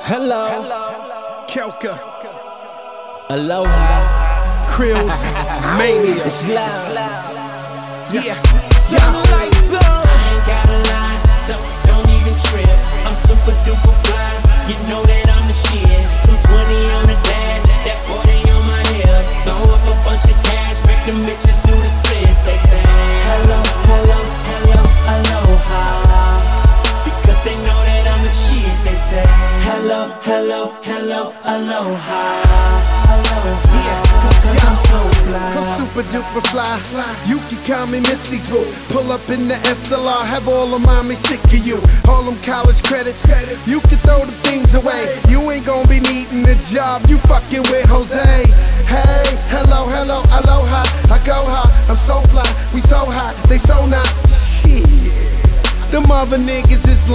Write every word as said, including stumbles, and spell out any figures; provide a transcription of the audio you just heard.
Hello, Kelka, aloha, Krills, Mania. it's loud. Yeah, Turn the yeah. lights up. I ain't gotta lie, so don't even trip. I'm super duper fly, you know that I'm the shit. two twenty on the dash, that forty on my hip. Throw up a bunch of cash, make them bitches do the splits. They say hello, hello, hello, aloha, because they know that I'm the shit. They say hello, hello, hello, aloha, aloha. Yeah, Cause I'm so fly. I'm super duper fly. You can call me Missy's boo. Pull up in the S L R, have all of mommy sick of you. All them college credits, you can throw the things away. You ain't gonna be needing a job, you fucking with Jose. Hey, hello, hello, aloha. I go high, I'm so fly, we so high, they so not. Shit, them other niggas is